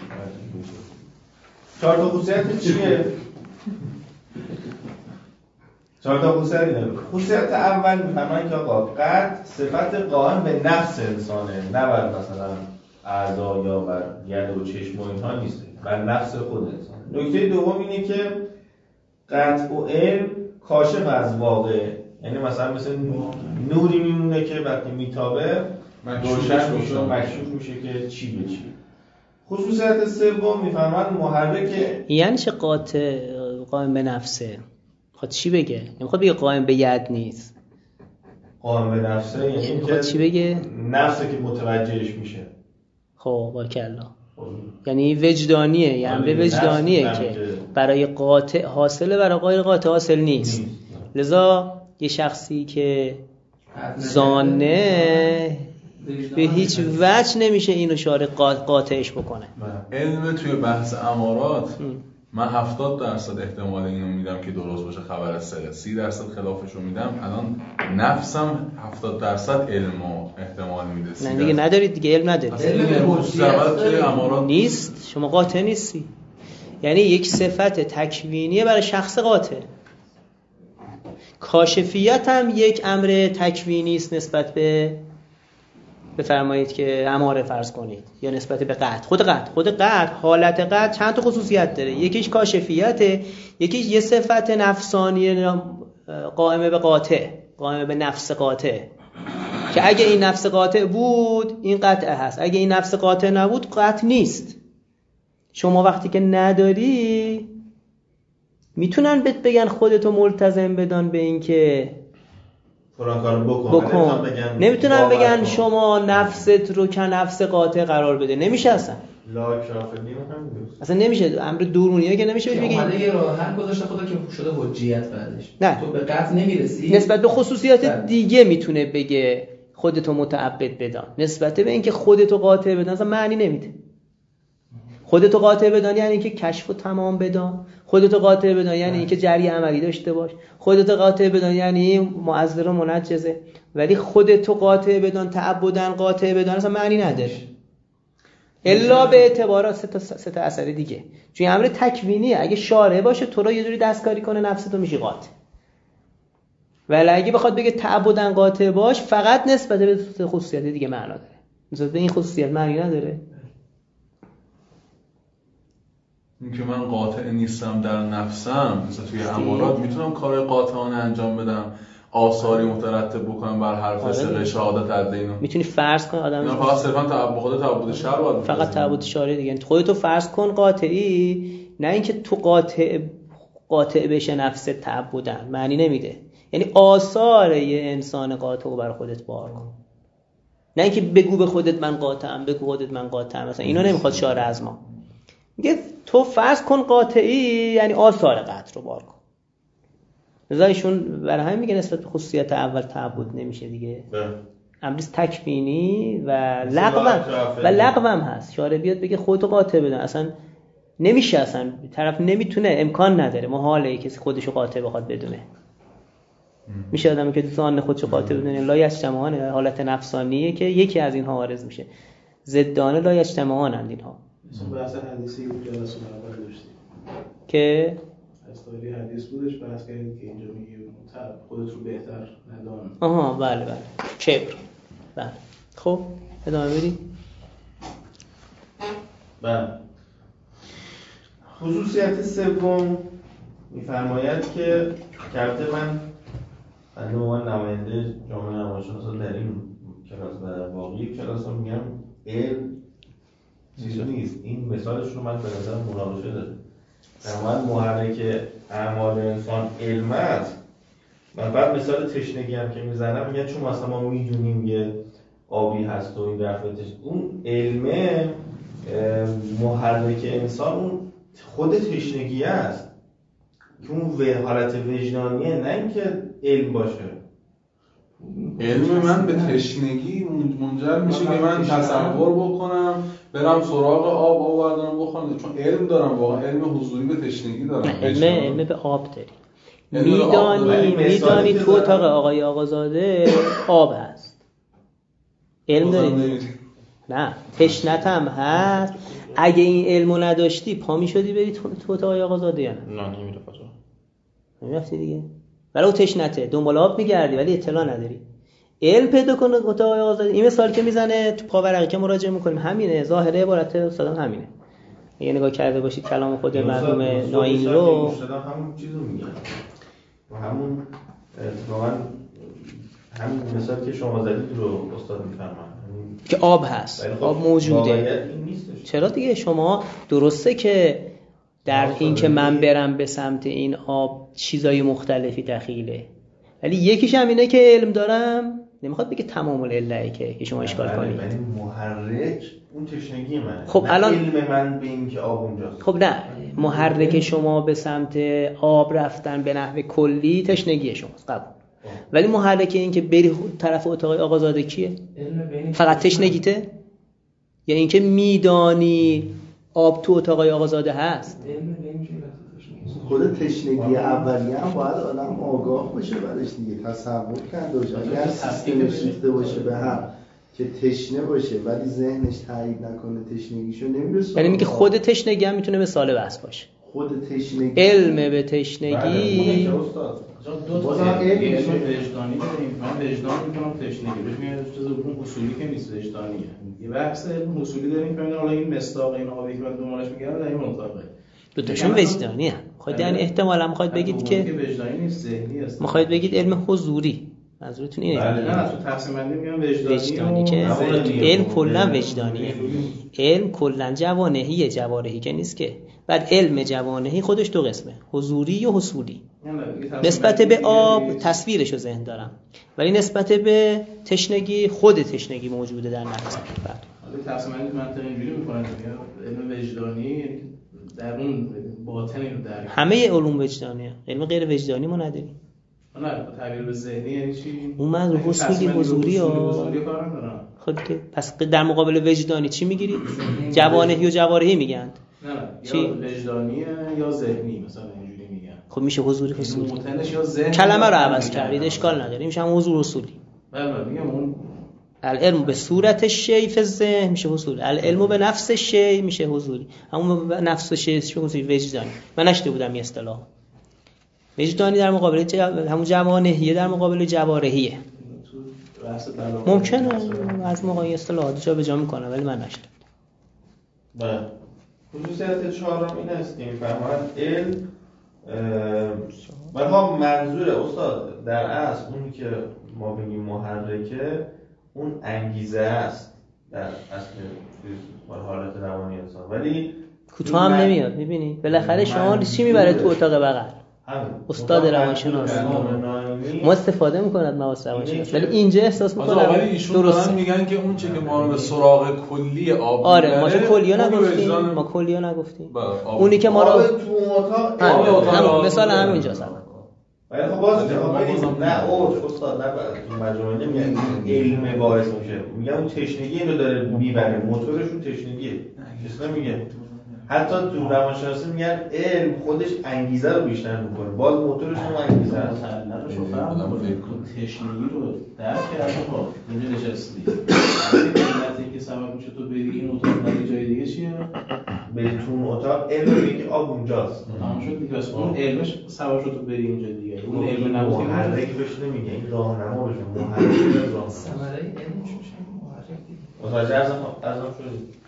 4 تا خصوصیت چیه؟ 4 تا خصوصیت اول میفهمن که آقا قطع صفت قائم به نفس انسانه، نه بر مثلا اعضا یا بر ید و چشم و اینها نیست، بر نفس خود انسان. نکته دوم اینه که قطع و علم کاشف از واقع، یعنی مثلا مثل نوری میمونه که وقتی میتابه روشن میشه و مکشوف میشه که چی به چی. خصوصیت سوم میفهمن محرک، یعنی چه قاطع قائم به نفسه؟ خود چی بگه؟ نمیخواد بگه قائم به ید نیست. قائم به نفسه یعنی که چی بگه؟ نفسه که متوجهش میشه. خب باکلا. یعنی وجدانیه، یعنی به وجدانیه که برای قاطع حاصله، برای غیر قاطع حاصل نیست. لذا یه شخصی که زانه به هیچ وجه نمیشه اینو شارع قاطعش بکنه. علم توی بحث امارات من 70% احتمال اینو میدم که درست باشه، خبر از 30% خلافش رو میدم. الان نفسم 70% علمو احتمال میده. نه دیگه ندارید دیگه، علم ندارید. علم توی امارات نیست، شما قاطع نیستی. یعنی یک صفت تکوینیه برای شخص قاطع. کاشفیت هم یک امر تکوینی است نسبت به بفرمایید که اماره فرض کنید، یا نسبت به قطع. خود قطع حالت قطع چند تا خصوصیت داره. یکیش کاشفیته، یکیش یه صفت نفسانی قائمه به قاطع، قائمه به نفس قاطع، که اگه این نفس قاطع بود این قطع هست، اگه این نفس قاطع نبود قطع نیست. شما وقتی که نداری میتونن بهت بگن خودتو ملتزم بدان به این که فلان کارو بکن. نمیتونن بگن شما نفست رو که نفس قاطع قرار بده. نمیشه اصلا. اصلا نمیشه. امر دورونیه که نمیشه بگی. اومده یه راه حل گذاشته خدا که شده حجیت بعدش. نه. تو به قطع نمیرسی. نسبت به خصوصیات دیگه میتونه بگه خودتو متعبد بدان. نسبت به اینکه خودتو قاطع بدان اصلا معنی نمیده. خودتو قاطع بدان یعنی اینکه کشف و تمام بدان. خودتو قاطع بدان یعنی اینکه جری عملی داشته باش. خودتو قاطع بدان یعنی معذر و منجزه. ولی خودتو قاطع بدان، تعبداً قاطع بدان اصلا معنی نداره الا به اعتبار سه تا اثر دیگه. چون امر تکوینیه. اگه شارع باشه تو رو یه جوری دستکاری کنه نفستو میشی قاطع. ولی اگه بخواد بگه تعبداً قاطع باش فقط نسبت به خصوصیت دیگه معنا داره. نسبت به این خصوصیت معنی نداره. اینکه من قاطع نیستم در نفسم، مثلا توی امارات میتونم کار قاطعانه انجام بدم، آثاری مترتب بکنم بر حرف سر شهادت عدینو. میتونی فرض کن آدم نه فقط صرفا تعبد تعبد شرع باید فقط تعبد شرع دیگه. خودتو فرض کن قاطعی، نه اینکه تو قاطع بشه نفس تعبدن معنی نمیده. یعنی آثار یه انسان قاطع رو بر خودت بار کن، نه اینکه بگو به خودت من قاطعم، بگو خودت من قاطعم. مثلا اینا نمیخواد شارع از ما. میگه تو فرض کن قاطعی یعنی آثار قطع رو بار کن. لذا ایشون برای همین میگه نسبت به خصوصیت اول تعبد نمیشه دیگه. امریز تکوینی و لغوم هست. شارع بیاد بگه خودتو قاطع بدون اصلا نمیشه، اصلا طرف نمیتونه، امکان نداره، محاله کسی خودشو قاطع بخواد بدونه. میشه آدمی که ظن خودشو قاطع بدونه لا یجتمعان، حالت نفسانیه که یکی از اینها عارض میشه. ضدانه لا یجتمعان اند اینها. مثلا بحث حدیثی بود جلسه اول داشتیم که استوری حدیث بودش، بحث کردیم که اینجا میگه خودت رو بهتر ندان. آها بله کبر. بله خب ادامه بدید. بله خصوصیت سوم میفرماید که البته من به عنوان نماینده جامعه روانشناسا در این کلاس و باقی کلاس ها میگم علم چیزی نیست. این مثالش رو من به نظر مناقشه داده. در محرک اعمال انسان علم است. من بعد مثال تشنگی هم که میزنم میگن چون مثلا ما میدونیم یه آبی هست و این دفعه اون علمه محرک انسان اون خود تشنگی است که اون حالت وجدانیه، نه اینکه علم باشه. علم من به تشنگی منجر میشه که من تصور بکنم برم سراغ آب بردارم بخورم، چون علم دارم، واقعا علم حضوری به تشنگی دارم. علم به آب داری. میدانی تو اتاق آقای آقازاده آب هست. علم داری؟ نه تشنت هم هست. اگه این علمو نداشتی پا میشدی بری تو اتاق آقای آقازاده یا نه؟ نه نمیره کجا. نمیرفتی دیگه. ولی تشنته دنبال آب میگردی ولی اطلاع نداری. علم پیدا کنه اتاق آقای آقازاده. این مثال که میزنه تو پاورقی که مراجعه میکنیم همینه، ظاهره عبارت استادم همینه. اگه نگاه کرده باشید کلام خود مرحوم ناینی رو همون چیزو میگه و همون اتفاقا همین مثال که شما زدید رو استاد میفرمایند که آب هست، آب موجوده. چرا دیگه شما درسته که در این که من برم به سمت این آب چیزای مختلفی دخیله، ولی یکیش هم اینه که علم دارم نمیخواد بگه تمام العله‌ای که شما اشکال کنید. یعنی محرک اون تشنگی منه. خب الان علم من به این که آب اونجاست. خب نه، محرک شما به سمت آب رفتن به نحو کلی تشنگی شماست قبول. ولی محرک این که بری طرف اتاق آقازاده کیه؟ فقط تشنگیته؟ یا اینکه میدانی آب تو اتاق آقازاده هست؟ خود تشنگی اولیه هم باید آدم آگاه باشه برش دیگه، تصور کرده باشه. اگر سیستمش ریخته باشه به هم که تشنه باشه ولی ذهنش تایید نکنه تشنگیشو نمیرسه. یعنی میگه خود تشنگی هم میتونه مثال بحث باشه. خود تشنگی علم به تشنگی دو تا علم وجدانی داریم. من وجدان میکنم تشنگی بهش میاد جزء اون اصولی که نیست وجدانیه. یه بحث علم اصولی داریم که حالا این مصداق این آبی که من دنبالش میگردم در این منطقه دو تاشون وجدانی هم. خود یعنی احتمالاً میخواید بگید که وجدانی نیست، ذهنی است. میخواید بگید علم حضوری. منظورتون اینه؟ نه تو تقسیم بندی میگم وجدانی که علم کلا وجدانیه. علم کلا جوانحی که نیست که. بعد علم جوانحی خودش دو قسمه، حضوری و حصولی. نسبت به آب تصویرشو ذهن دارم، ولی نسبت به تشنگی خود تشنگی موجوده در نفسم. بعد تقسیم بندی منطقی اینجوری میکنن که علم وجدانی در اون باطنی رو درک. همه علوم وجدانیه، علم غیر وجدانی ما نداریم. نه تعبیر به ذهنی یعنی چی؟ اون من حصولی حضوری کار ندارم. خب پس در مقابل وجدانی چی میگیری؟ جوانهی و جوارحی میگن. نه یا وجدانیه یا ذهنی مثلا اینجوری میگن. خب میشه حضوری حصولی. متنش یا ذهن کلمه رو عوض کردید اشکال نداره. میشه هم حضور حصولی. بله میگم اون العلم به صورت شیء فی الذهن میشه حصولی. العلم به نفس شیء میشه حضوری. همون نفس شیء میشه وجدانی. من نشته بودم یه اصطلاح. وجدانی در مقابل همون جوانهیه در مقابل جوارحیه. ممکنه از موقع اصطلاحات جا به جا میکنه ولی من نشته. بله. خصوصیت چهارم این است که میفرمایند علم و منظور استاد در اصل اونی که ما بگیم محرکه اون انگیزه است در اصل حالت روانی انسان، ولی کوتاه هم نمیاد. میبینی بالاخره شما چی میبره تو اتاق بغل؟ استاد روانشناس ما استفاده میکنه از مواس روانشناس ولی اینجا احساس میکنه ولی ایشون دارن میگن که اون چه که ما رو به سراغ کلی آب آره ما کلیو نگفتیم اونی که ما رو تو اتاق مثال همینجاست. ولی خب باز نه استاد نه تو مجموعه نمیگن علم باعث میشه، میگن اون تشنگی اینو داره میبره، موتورشون تشنگیه. کسی نمیگه حتی تو روانشناسی میگن علم خودش انگیزه رو بیشتر میکنه، باز موتورش هم انگیزه است. تشنگی رو درک کردم ها اینجا نشستی علتی که سبب میشه تو بری این اتاق ولی جای دیگه چیه؟ بری تو اون اتاق علم میگه که آب اونجاست تمام شد دیگه. اصلا اون علمش سبب شد تو بری اینجا دیگه. اون علم نبود محرک بهش نمیگه، این راهنما بشه. محرک راهنما ثمره علم چی میشه؟ محرک دیگه متوجه ازم شدید؟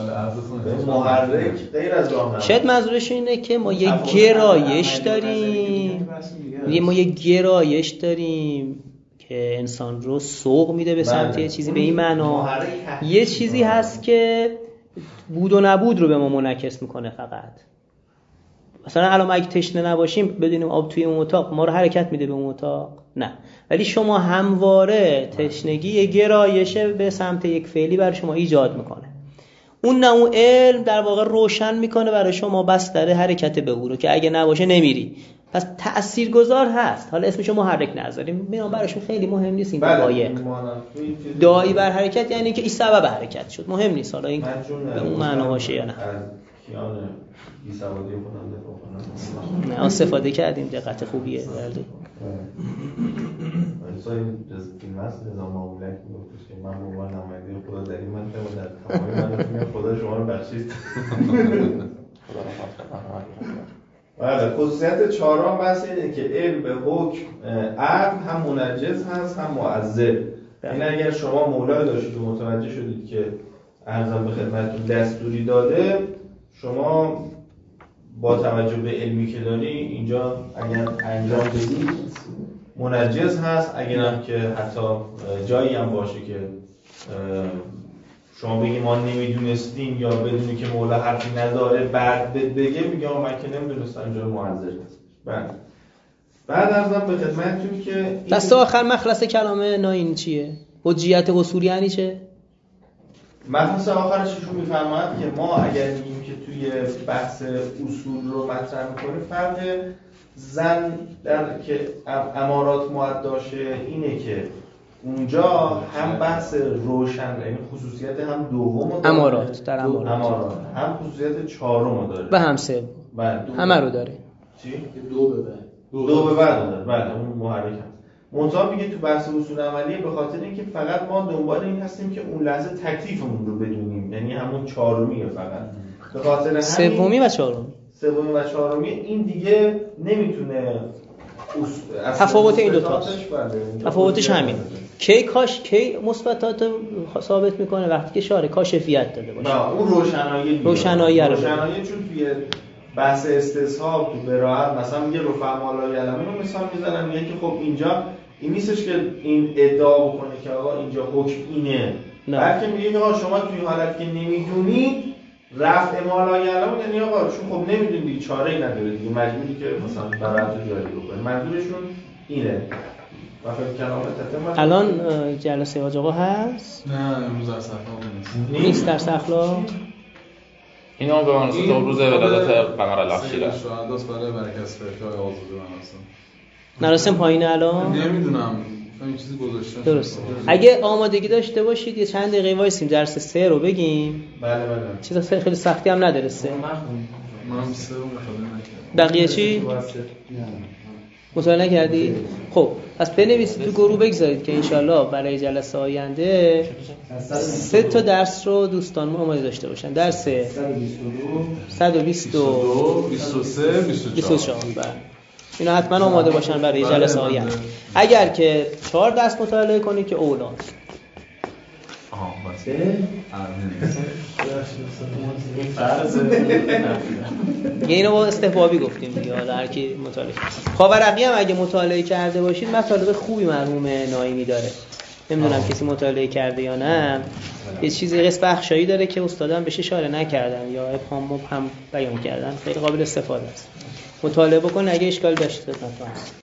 محرک غیر از راهنما. شاید منظورش اینه که ما یه گرایش داریم، ما یه گرایش داریم که انسان رو سوق میده به سمت یه چیزی. به این معنا یه چیزی هست که بود و نبود رو به ما منعکس میکنه. فقط مثلا الان اگه تشنه نباشیم بدونیم آب توی اون اتاق ما رو حرکت میده به اون اتاق، نه. ولی شما همواره تشنگی یه گرایش به سمت یک فعلی برای شما ایجاد میکنه. اون علم در واقع روشن میکنه برای شما بستر حرکت به او رو که اگه نباشه نمیری. پس تاثیرگذار هست. حالا اسمشو محرک نذاریم، میام براشون خیلی مهم نیست این دقایق. داعی بر حرکت یعنی که این سبب حرکت شد، مهم نیست حالا این به اون معنا باشه یا نه. کیان بی سوادی خودم دفاع نه استفاده کردیم، دقت خوبیه. بله این فیلم هست نظام معاملت میگفتش که من به عنوان نماینده خدا در این منطقه در تمام مناطق خدا شما رو بخشید. بله. خصوصیت چهارم بحث اینه که علم به حکم عقل هم منجز هست هم معذب. این اگر شما مولای داشتید و متوجه شدید که ارزم به خدمتتون دستوری داده، شما با توجه به علمی که داری اینجا اگر انجام بدید منجز هست. اگر هم که حتی جایی هم باشه که شما بگی ما نمیدونستیم یا بدونی که مولا حرفی نداره بعد بگه میگه من که نمیدونستم اینجا معذر هست. بعد ارزم به خدمتتون که دست آخر مخلص کلامه این چیه؟ حجیت اصولی یعنی چه؟ مخلص آخرش ایشون میفرماید که ما اگر میگیم که توی بحث اصول رو مطرح میکنیم فرق زن در که امارات معداشه اینه که اونجا هم بحث روشن یعنی خصوصیت هم دوم داره امارات در امارات هم خصوصیت چهارم داره و هم سوم همه رو داره. چی؟ دو به بعد داره. بله اون محرک هست. منتها میگه تو بحث اصول عملیه به خاطر اینکه فقط ما دنبال این هستیم که اون لحظه تکلیفمون رو بدونیم، یعنی همون چهارمیه فقط. به خاطر همین سومی و چهارمی این دیگه نمیتونه تفاوت این دو تاست. تفاوتش همین. کی مثبتات ثابت میکنه وقتی که شارع کاشفیت داده باشه. نه اون روشنایی چون توی بحث استصحاب تو براءت مثلا میگه رفع لا یعلمون رو مثال میزنن، میگه که خب اینجا این نیستش که این ادعا بکنه که آقا اینجا حکم اینه، بلکه میگه که آقا شما توی حالت که نمیدونید رفع ما لا یعلمون یعنی آقا چون خب نمیدونید چاره‌ای نداره دیگه مجبوری که مثلا براءت رو جاری بکنید. منظورشون اینه. الان جلسه حاج آقا هست؟ نه امروز در سخلا نیست. در سخلا اینا به مناسبت روز ولادت قمر الاخیره شهداست برای مرکز فرقه آزادی من هستم. مراسم پایینه الان؟ نمیدونم این چیزی گذاشته درست. اگه آمادگی داشته باشید یه چند دقیقه وایسیم درس 3 رو بگیم. بله. چیزا خیلی سختی هم نداره 3. منم 3 رو مطالعه نکردم. بقیه چی؟ مطالعه نکردی؟ خب پس بنویسید تو گروه بگذارید که انشالله برای جلسه آینده 3 تا درس رو دوستانمون آماده داشته باشن. درس 122 23 24 بله. اینا حتما آماده باشن برای جلسه آینده. اگر که 4 درس مطالعه کنید که اولا. اینو با استحبابی گفتیم دیگه، حالا هر کی مطالعه. خاورقی هم اگه مطالعه کرده باشید مطالب خوبی مرحوم ناعیمی داره. نمیدونم کسی مطالعه کرده یا نه. یه چیزی قسم بخشایی داره که استادان بهش اشاره نکردن یا ابهام مبهم بیان کردن، خیلی قابل استفاده است. مطالعه بکن اگه اشکال داشتید خدمتتون.